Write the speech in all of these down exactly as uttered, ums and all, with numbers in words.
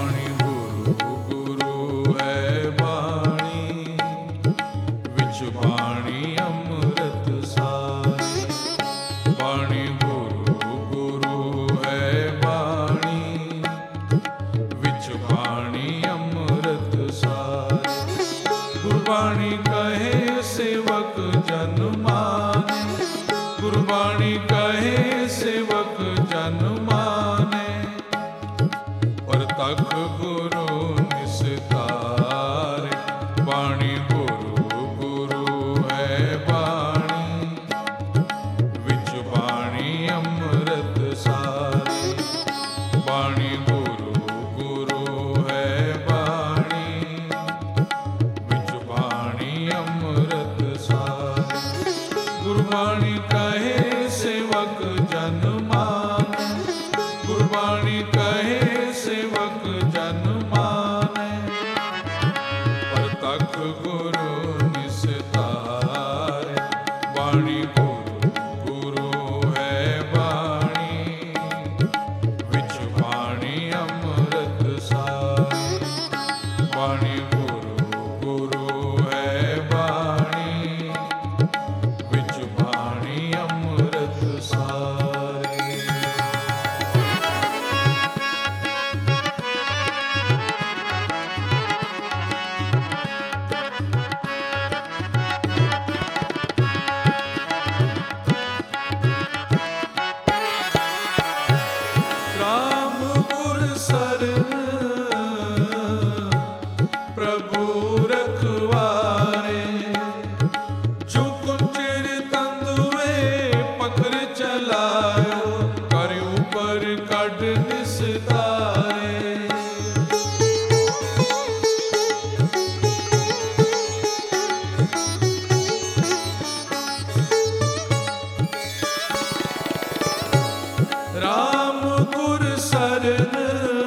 बाणी गुरु गुरु है बाणी, विच बाणी अमृत सारी। बाणी गुरु गुरु है बाणी, विच बाणी अमृत सारी। गुरबाणी कहे सेवक जन माने, गुरबाणी कहे सेवक जन माने। परतख गुरु निस्तारे, बाणी गुरु गुरु है बाणी, विच बाणी अमृत सारी। बाणी गुरु गुरु है बाणी, विच बाणी अमृत सारी। गुरबाणी कहे सेवक जन माने, गुरबाणी कहे सेवक जन माने। परतख गुरु निस्तारे, बाणी गुरु गुरु है बाणी, विच बाणी अमृत सारी। बाणी गुरु गुरु है बाणी, विच बाणी अमृत सारी। राम गुर सरन प्रभु रखवारे, जो कुंचिर तंदुए पकड़ चलायो, कर ऊपर कड निस्तारे। राम गुर सरन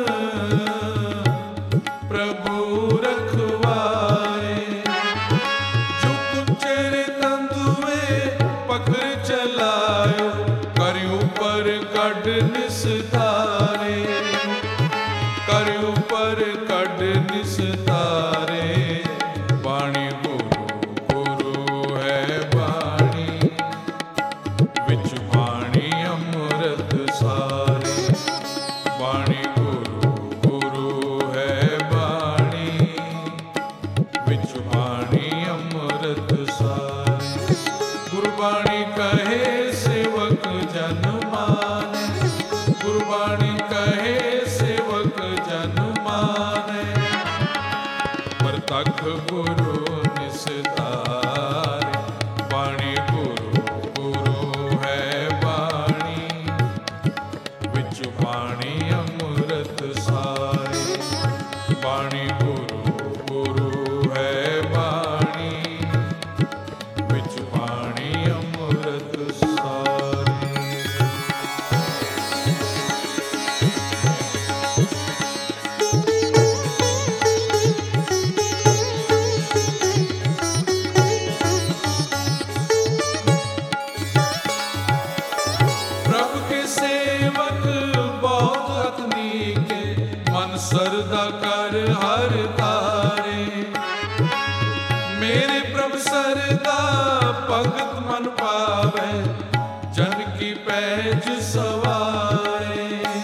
प्रभु रखवारे, जो कुंचर तंदुए पकड़ चलायो, कर ऊपर कड निस्तारे। कर ऊपर कड निस्तारे। बाणी गुरु गुरु है बाणी, विच बाणी अमृत सारी। बाणी गुरु गुरु है बाणी, विच बाणी अमृत सारी। गुरबाणी कहे सेवक जन माने, गुरबाणी कहे सेवक जन माने। परतख गुरु निस्तारे, बाणी गुरु गुरु है बाणी, विच बाणी अमृत सारी। बाणी गुरु गुरु है बाणी, विच बाणी अमृत सारी। प्रभु के सेवक बहुत अतनी के, मन सरदा कर हर तारे। मेरे प्रभु सरदा भगत मन पावे, जन की पैज सवारे।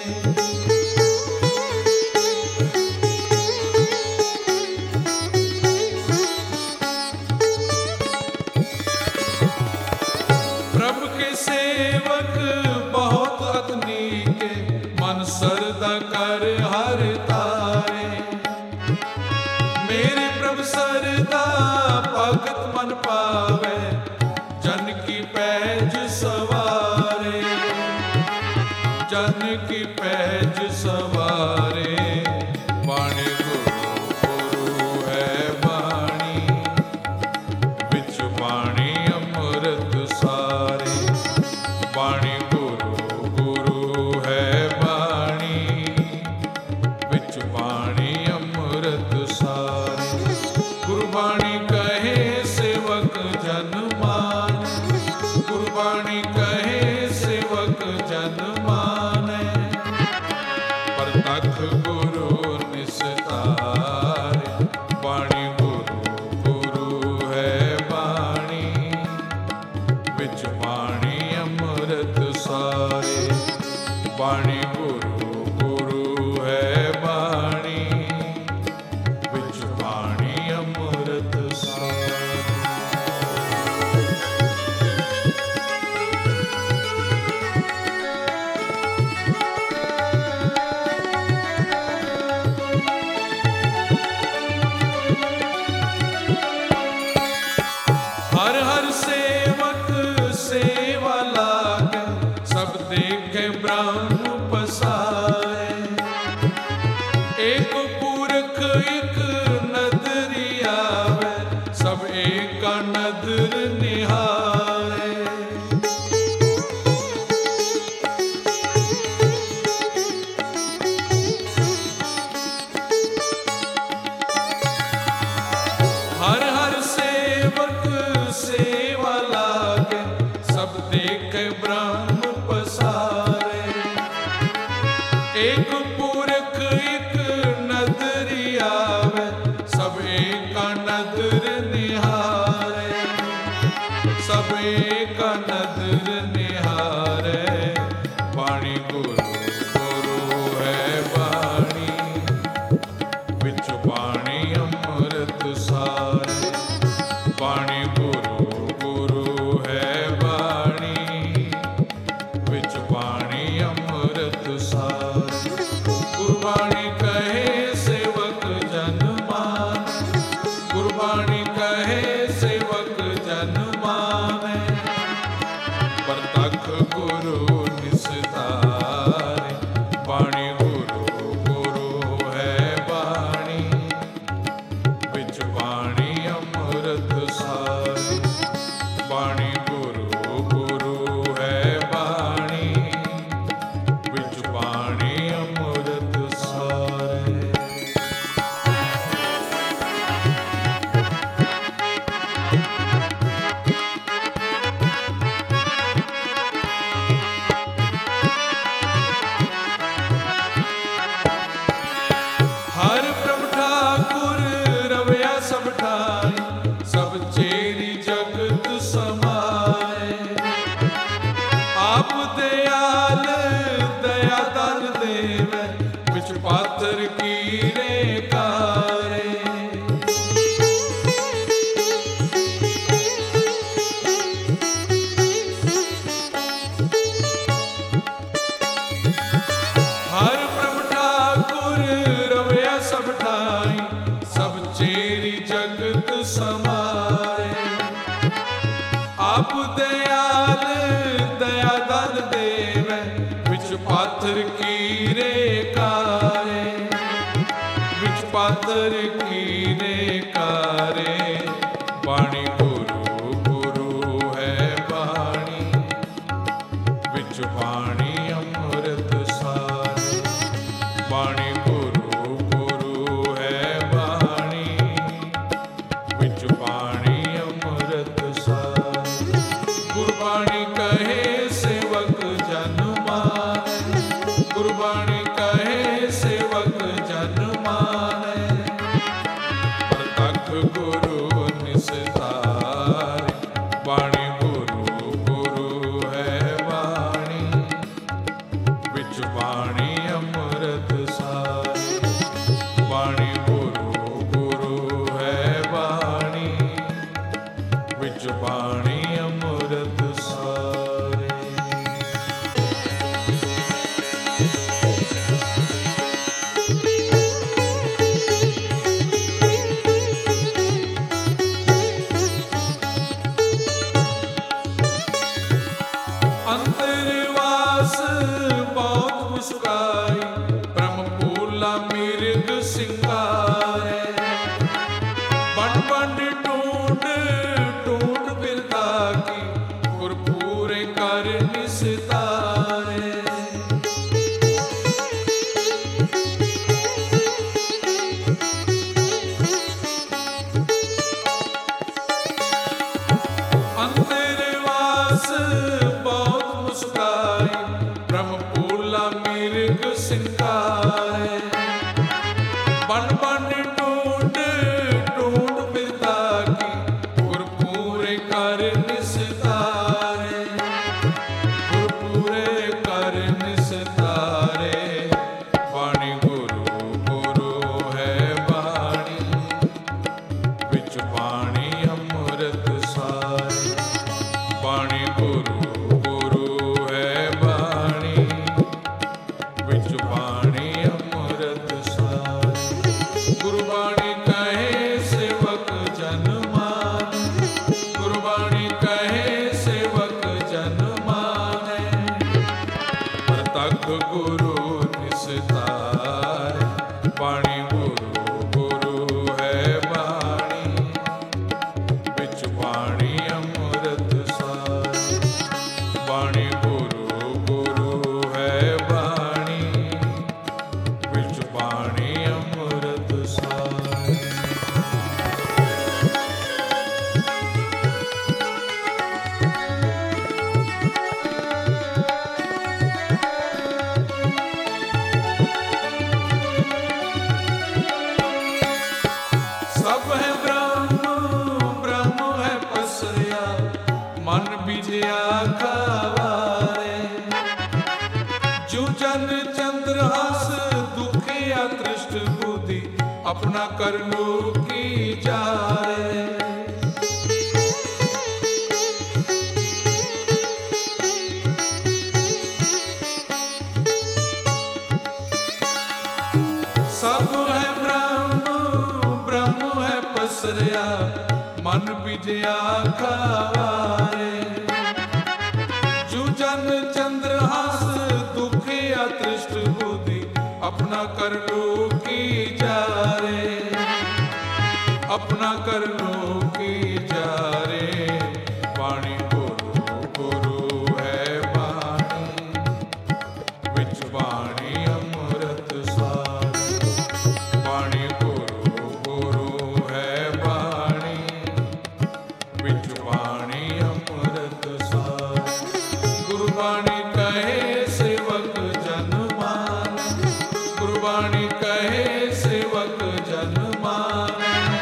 प्रभु के सेवक बहुत अतनी के, मन सरदा कर हर तारे। मेरे प्रभु सरदा भगत मन पावे, जन की पैज सवारे। जन की पैज सवारे। बाणी गुरु गुरु है बाणी, विच बाणी अमृत सारी। बाणी गुरु गुरु है बाणी, विच बाणी अमृत सारी। गुरबाणी कहे सेवक जन एक नदरी आवे, सब एक नदर निहारे। हर हर सेवक सेवा लागे, सब देखे ब्रह्म पसारे। एक पुरख एक नदरी आवे, सब एक नदर निहारे, सब एक नदर निहारे। बाणी गुरु गुरु है बाणी, विच बाणी अमृत सारे। बाणी गुरु गुरु है बाणी, विच बाणी अमृत सारे। गुरबाणी कहे सेवक जन माने, गुरबाणी कहे सेवक जन माने। प्रतख गुरु निस्तारे, बाणी गुरु गुरु है बाणी, विच बाणी अमृत सारे। बाणी गुरु गुरु है बाणी, विच बाणी अमृत सारे। हर प्रभु ठाकुर रवैया सब ठाई, सब चेरी जगत समाए। आप दयाल दया दान देवे, विच पात्र कीरे कारे। हर प्रभु ठाकुर रवैया सब ठाई, सब चेरी जगत समाए। आप दयाल दया दान देवे, विच पात्र कीरे कारे, विच पात्र कीरे कारे। बाणी गुरु गुरु है बाणी, विच बाणी अमृत सारे। बाणी गुरु गुरु है बाणी, विच बाणी अमृत सारे। गुरबाणी कहे सेवक जन माने, गुरबाणी कहे सेवक जन माने। प्रतख गुरु निस्तारे, बाणी गुरु गुरु है बाणी, विच बाणी अमृत सारे। बाणी गुरु गुरु है बाणी, विच बाणी अमृत सारे। अंतरवास बहुत मुस्काई, ब्रह्म पूला मिर्ग सिंगारे। बन बन टूट टूट बिरता की, गुरपूरे कर निस्तारे। अंतरवास बहुत मुस्काई, ब्रह्म पूला मिर्ग सिंगारे। बन बन टूट टूट बिरता की, गुरपूरे कर निस्तारे, गुरपूरे कर निस्तारे। बाणी गुरु गुरु है बाणी, विच बाणी अमृत सारे। बाणी गुरु गुरु है बाणी, विच बाणी अमृत सारे। गुरु बीजया खावारे। जो जन चंद्रहास दुखिया तृष्ट बुद्धि अपना कर लो की जारे। सब है ब्रह्म ब्रह्म है पसरिया मन बीजया खावारे। जो जन चंद्रहास दुखिया तृष्ट बुद्धि अपना कर लो की जारे। अपना कर लो की जारे। वाणी गुरु गुरु है वाणी विच वाणी अमृत सार। वाणी गुरु गुरु है वाणी विच वाणी अमृत सार। गुरबाणी कहे सेवक जन मान। गुरबाणी कहे सेवक जन मान।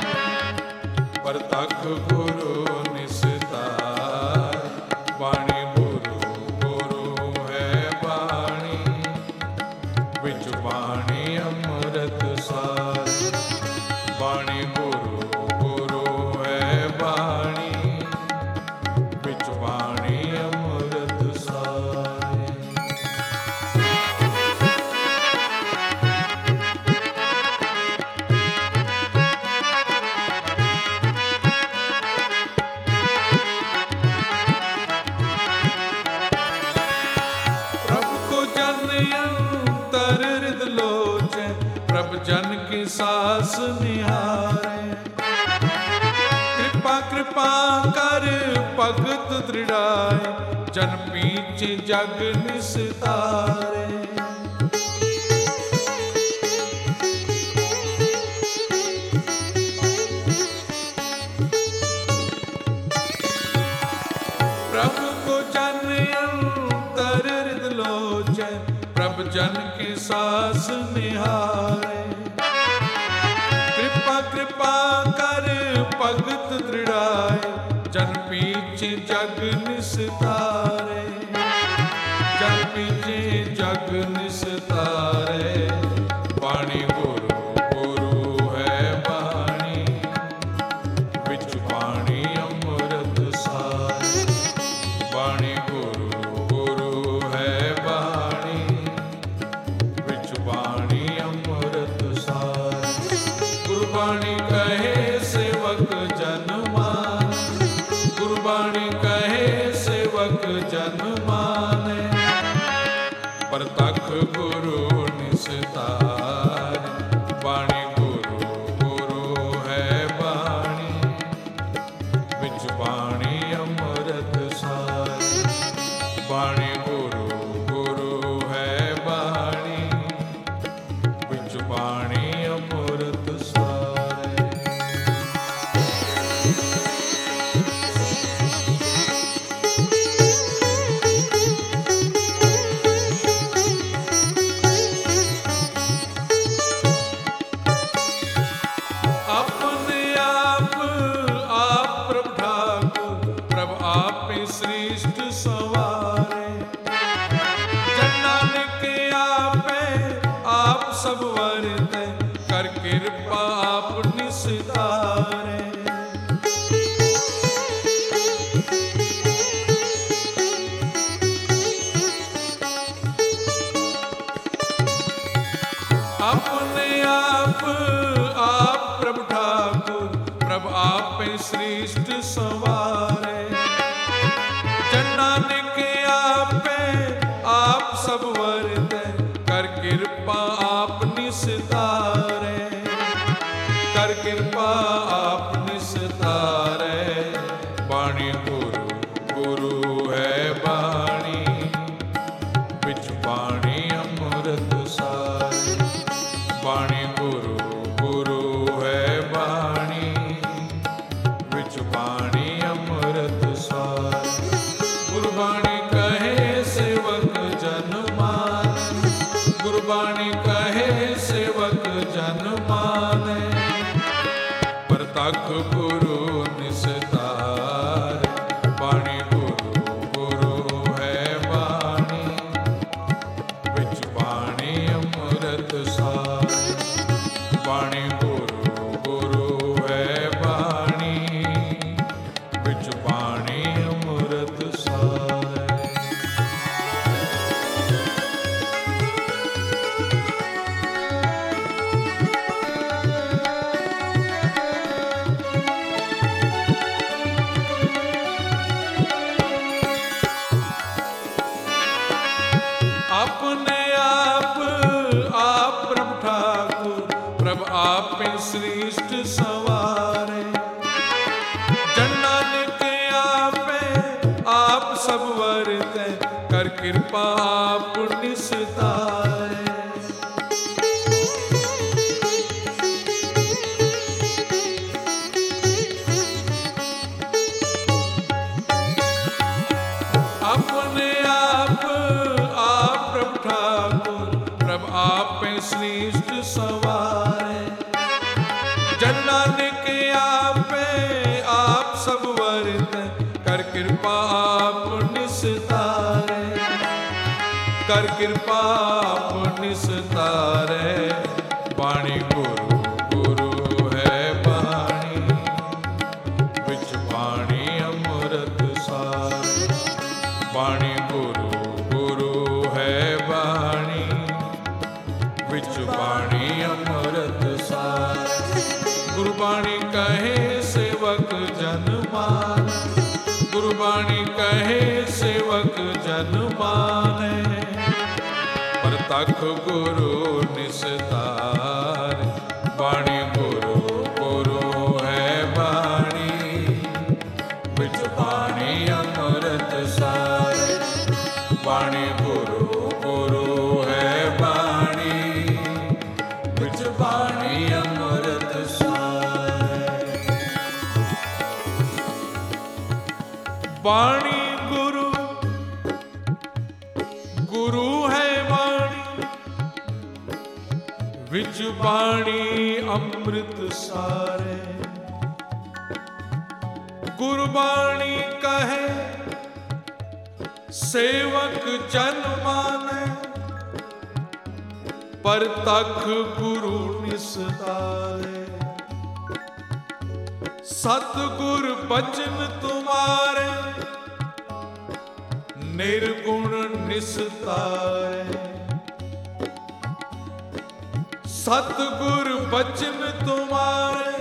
परतख गुरु निस्तार। वाणी गुरु गुरु है वाणी विच वाणी अमृत सार। वाणी गुरु गुरु है वाणी विच वाणी अमृत सार। प्रभु को जन अंतर हृद लोचै। प्रभु जन की सास निहारे। कृपा कृपा कर भगत दृढ़ाए। जन पीछे जग निस्तारे। प्रभु को जन अंतर हृद लोचै। प्रभु जन की सास निहारे। कृपा कृपा कर भगत दृढ़ाए। जन पीछे जग निस्तारे। जन पीछे जग निस्तारे। वाणी गुरु गुरु है वाणी विच वाणी अमृत सार। वाणी गुरु गुरु है वाणी विच वाणी अमृत सार। गुरबाणी कहे सेवक जन मान। गुरबाणी कहे सेवक जन माने। परतख गुरु निस्तार। वाणी गुरु गुरु है वाणी विच वाणी अमृत सार। वाणी गुरु गुरु है वाणी विच वाणी अमृत सार। अपने आप आप प्रभु ठाकुर। प्रभु आप ही श्रेष्ठ सवारे। जन नानक आपे आप सब वरतै। कर कृपा आप निस्तारे। अपने आप आप प्रभु ठाकुर। प्रभु आप ही श्रेष्ठ सवारे। जन नानक आपे आप सब वरतै। कर कृपा आप निस्तारे। कर कृपा आप निस्तारे। वाणी गुरु गुरु है वाणी विच वाणी अमृत सार। वाणी गुरु गुरु है वाणी विच वाणी अमृत सार। गुरबाणी कहे सेवक जन मान। गुरबाणी कहे सेवक जन माने। परतख गुरु निस्तार। वाणी गुरु ਬਾਣੀ ਗੁਰੂ ਗੁਰੂ ਹੈ ਬਾਣੀ, ਵਿੱਚ ਬਾਣੀ ਅੰਮ੍ਰਿਤ ਸਾਰੇ। अपने आप आप प्रभु ठाकुर, प्रभु आप श्रेष्ठ सवारे। जन नानक आपे आप सब वरते, कर कृपा आप निस्तारे। अपने आप आप प्रभु ठाकुर, प्रभु आप श्रेष्ठ सवारे। जन नानक आपे आप सब वरते, कर कृपा आप निस्तारे। कर कृपा आप निस्तारे। बाणी गुरु गुरु है बाणी, विच बाणी अमृत सारे। बाणी गुरु गुरु है बाणी, विच बाणी अमृत सारे। गुरबाणी कहे सेवक जन माने, गुरबाणी कहे सेवक जन माने। परतख गुरु निस्तार, बाणी गुरु गुरु है बाणी, विच बाणी अमृत सारे। बाणी गुरु गुरु है बाणी, विच बाणी अमृत सारे। बाणी गुरु गुरु है बाणी, विच बाणी अमृत सारे। गुरबाणी कहे सेवक जन माने, परतख गुरु निस्तारे। सतगुर बचन तुम्हारे, निर्गुण निस्तारे। सतगुर बचन तुम्हारे,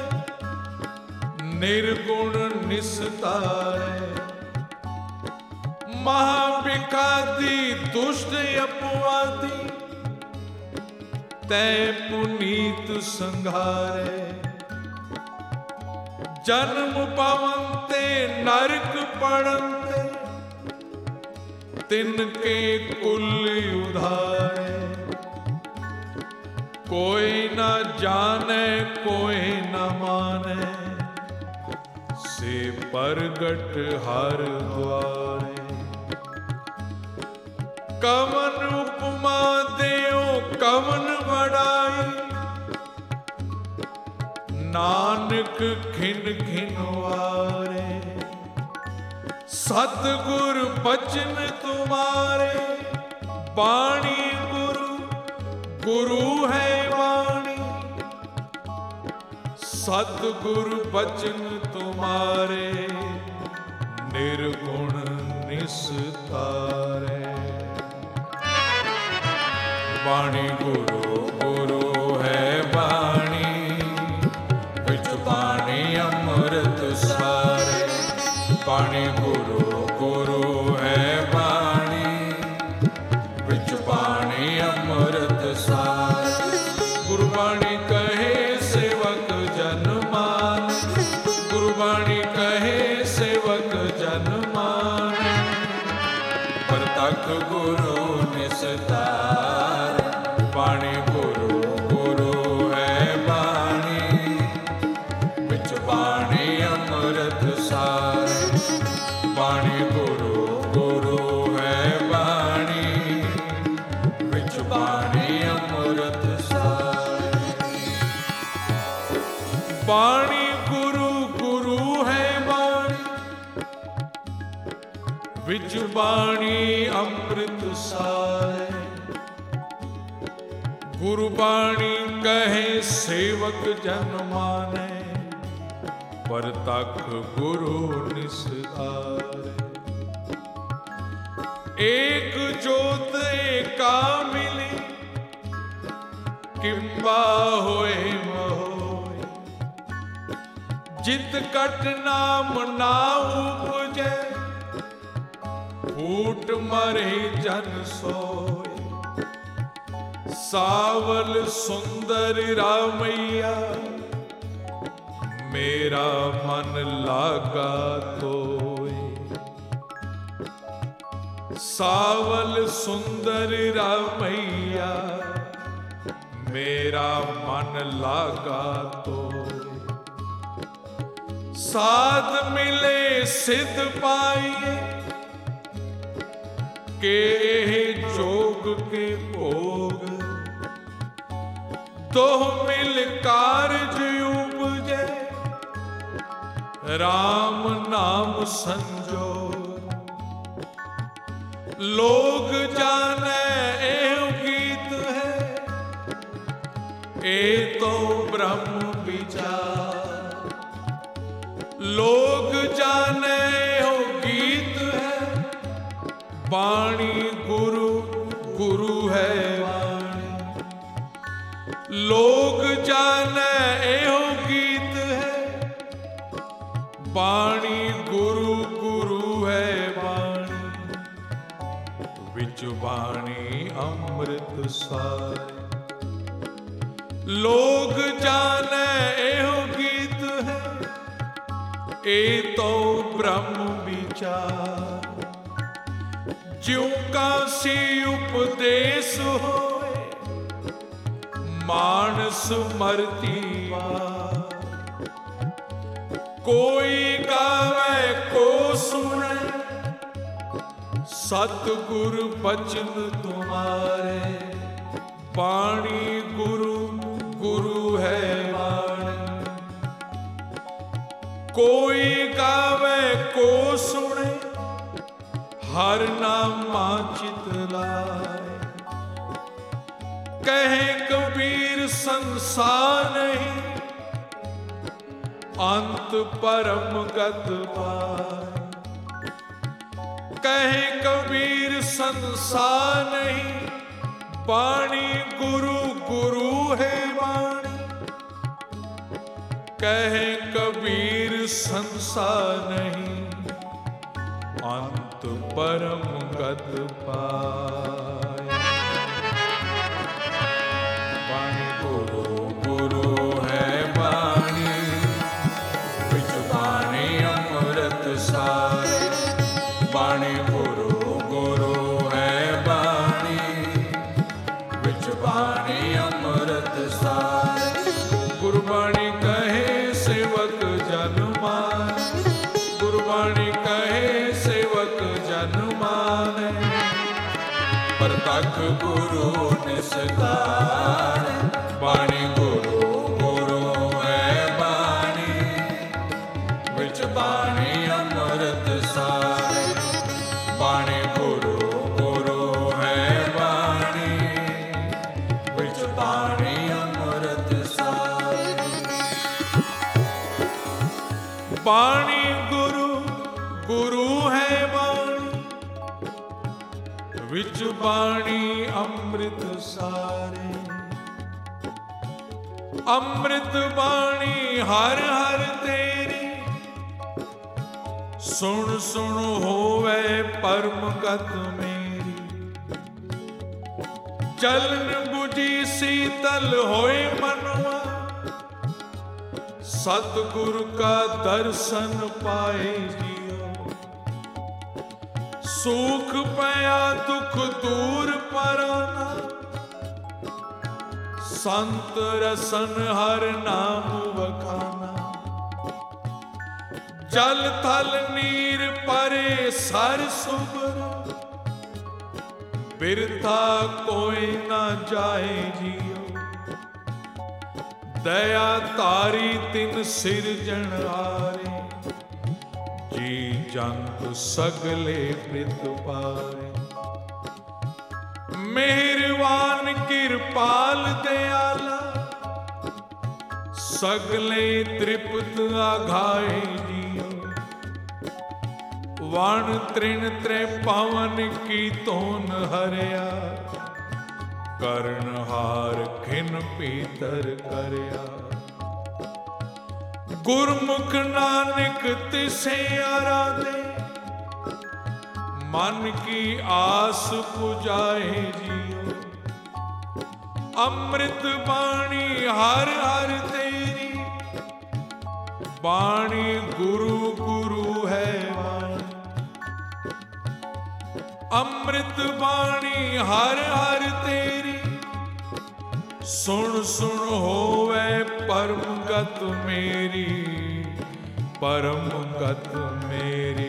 निर्गुण निस्तारे। महाविखादी दुष्ट अपवादी, तै पुनीत संघारे। जन्म पवंते नरक पड़ंते, तिनके कुल उधारे। कोई न जाने कोई न माने, से परगट हर द्वारे। कवन उपमा देओ कवन बड़ाई, नानक खिन खिन वारे। सतगुर बचन तुम्हारे, बाणी गुरु गुरु है बाणी। सतगुर बचन तुम्हारे, निर्गुण निस्तारे। बाणी गुरु गुरु है बाणी, विच बाणी अमृत सारे। बाणी गुरु गुरु है बाणी, विच बाणी अमृत सारे। गुरबाणी कहे सेवक जन माने, गुरबाणी कहे सेवक जन माने। परतख गुरु निस्तार, बाणी गुरु गुरु है बाणी, विच बाणी अमृत सारे। बाणी गुरु गुरु है बाणी, विच बाणी अमृत सारे। बाणी गुरु गुरु है बाणी, विच बाणी अमृत सारे। गुरुबाणी कहे सेवक जन माने, परतख गुरु निस्तारे। एक जोत एका मिली, किंबा होए मोय। जित कट नाम ना उपजे, फूट मरे जन सोय। सावल सुंदर रामैया, मेरा मन लागा तोय। सावल सुंदर रामैया, मेरा मन लागा तोय। साध मिले सिद्ध पाइए, के जोग के भोग। तो मिल कारज उपजे, राम नाम संजोग। लोग जाने एह गीत है, ए तो ब्रह्म विचार। लोग जाने एह गीत है, वाणी गुरु गुरु है वाणी। लोग जाने एहो गीत है, वाणी गुरु गुरु है वाणी। विच वाणी अमृत सार। लोग जाने एहो गीत है, ए तो ब्रह्म विचार। ज्यों का सी उपदेश होए, मानस मरती बार। कोई गावे को सुने, सतगुर बचन तुम्हारे। वाणी गुरु गुरु है वाणी। कोई गावे को सुने, हर नामा चित लाए। कहे कबीर संसार नहीं, अंत परम गत पाए। कहे कबीर संसार नहीं, वाणी गुरु गुरु है वाणी। कहे कबीर संसार नहीं, अंत परम गत पाए। वाणी गुरु गुरु है वाणी, विच वाणी अमृत सार। वाणी गुरु गुरु है वाणी, विच वाणी अमृत सार। गुरबाणी कहे सेवक जन मान। गुरबाणी कहे सेवक जन माने, परतख गुरु निस्तार। वाणी गुरु गुरु है वाणी, विच वाणी अमृत सार। वाणी गुरु गुरु है वाणी, विच वाणी अमृत सार। वाणी गुरु गुरु है वाणी, विच वाणी अमृत सारे। अमृत वाणी हर हर तेरी, सुन सुन होवे परम गत मेरी। जलन बुझी शीतल होए मनवा, सतगुरु का दर्शन पाए जियो। सुख पया दुख दूर पराना, संत रसन हर नाम वखाना। जल थल नीर परे सर सुबर, बिरथा कोई ना जाए जियो। दया तारी तिन सिरजन हारे, जी जंत सगले प्रित पारे। मेहरबान कृपाल दयाला सगले तृप्त आघाए जियो। वण तृण त्रै पावन की तोन हरिया कर्णहार खिन पीतर करया। गुरमुख नानक तिसे आराधे मन की आस पुजाए जियो। अमृत बाणी हर हर तेरी बाणी गुरु गुरु है वाणी। अमृत बाणी हर हर तेरी सुन सुन होवे परम गत मेरी परम गत मेरी।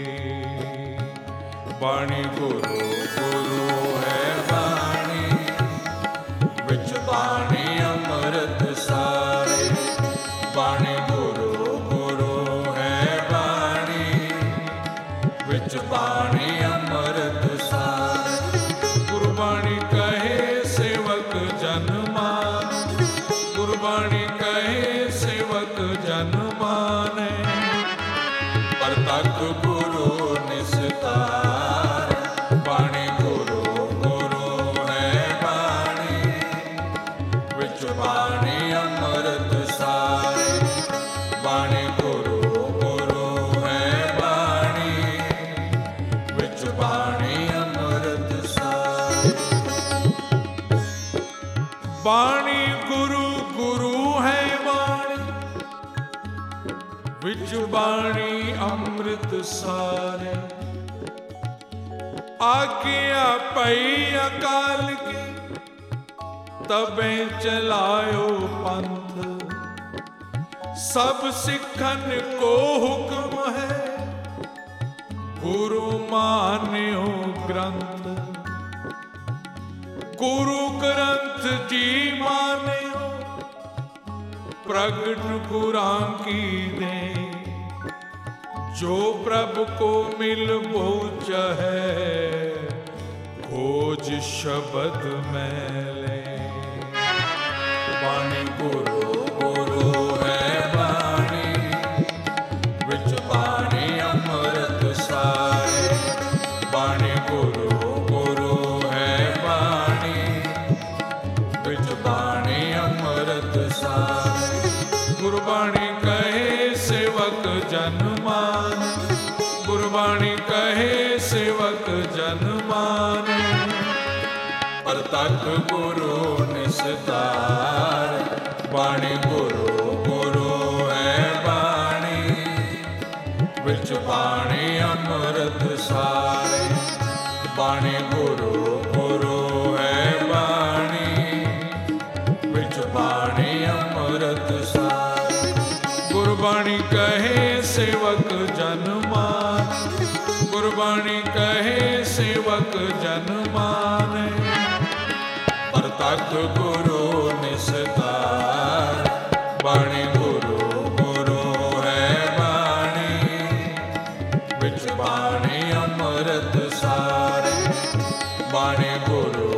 बाणी गुरु गुरु है बाणी विच बाणी अमृत सारे। बाणी गुरु गुरु है बाणी विच बाणी अमृत सारे। गुरबाणी कहे सेवक जन मान गुरबाणी कहे सेवक जन माने। परतक गुरु निस्तार बाणी गुरु गुरु है बाणी विच बाणी अमृत सारे। बाणी गुरु गुरु है बाणी विच बाणी अमृत सारे। बाणी गुरु गुरु है बाणी विच बाणी अमृत सारे। आज्ञा पई अकाल की तबे चलायो पंथ। सब सिखन को हुक्म है गुरु मान्यो ग्रंथ। गुरु ग्रंथ जी मान्यो प्रगट गुरां की दे। जो प्रभु को मिल बोच है खोज शब्द में ले। बाणी गुरु गुरु है बाणी विच बाणी अमृत सारे। बाणी गुरु गुरु है बाणी विच बाणी अमृत सारे। गुरबाणी कहे सेवक जन मान गुरबाणी कहे सेवक जन माने। परतक गुरु निस्तार बाणी गुरु गुरु है बाणी विच बाणी अमृत सारे। बाणी गुरु गुरु है बाणी विच बाणी अमृत सारे। गुरबाणी कहे सेवक जन मान गुरबाणी कहे सेवक जन माने। परतक गुरु निस्तार बाणी गुरु गुरु है बाणी विच बाणी अमृत सारे। बाणी गुरु